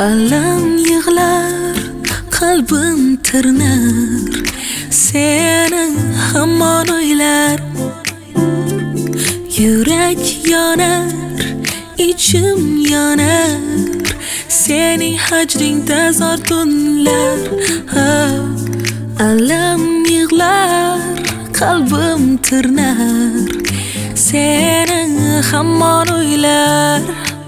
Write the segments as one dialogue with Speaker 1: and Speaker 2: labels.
Speaker 1: alam yig'lar, qalbim tirnar, seni hamon o'ylar. Yurak yonar, ichim yonar, sening hajringda zor tunlar. Alam yig'lar, qalbim tirnar, seni hamon o'ylar.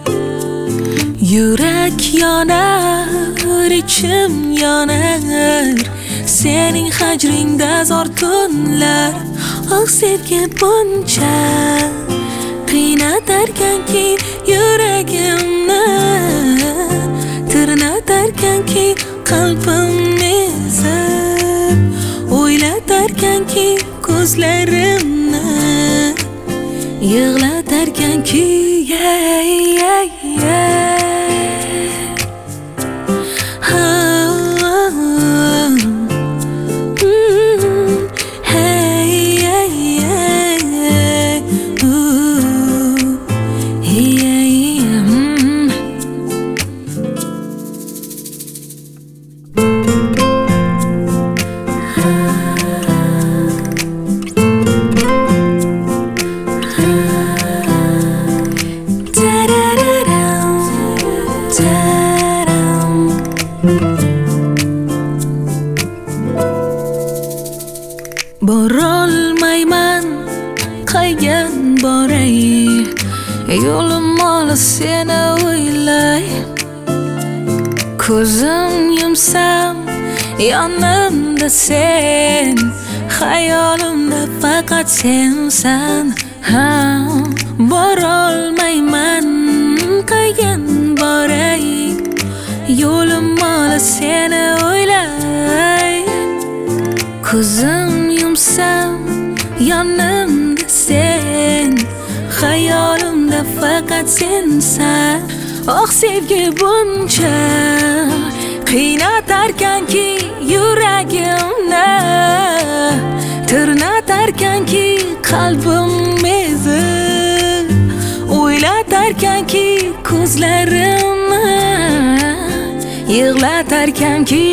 Speaker 1: Yurak yonar, ichim yonar, sening hajringda zor tunlar. Oh sevgi buncha qiynatarkanki yuragimni, tirnatarkanki qalbimni ezib, o'ylatarkanki ko'zlarimni, yig'latarkanki borolmayman qaygan boray, yo'lim olis seni o'ylay. Ko'zim yumsam yonimda sen, xayolimda faqat sensan. Borolmayman qaygan boray, yo'lim olis seni o'ylay. Ko'zim yumsam yonimda sen, xayolimda faqat sensan. Oh sevgi buncha qiynatarkanki yuragimni, tirnatarkanki qalbim ezib, o'ylatarkanki ko'zlarimni, yig'latarkanki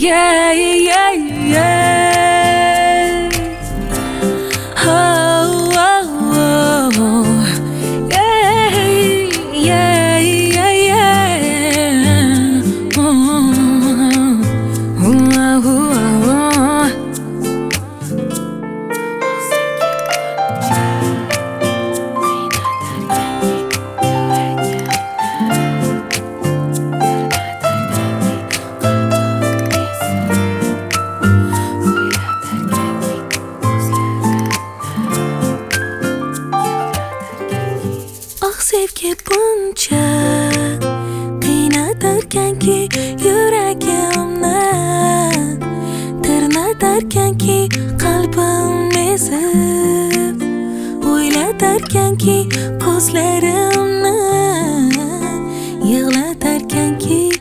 Speaker 1: sevgi buncha qiynatarkanki yuragimni, tirnatarkanki qalbim ezib, o'ylatarkanki ko'zlarimni, yig'latarkanki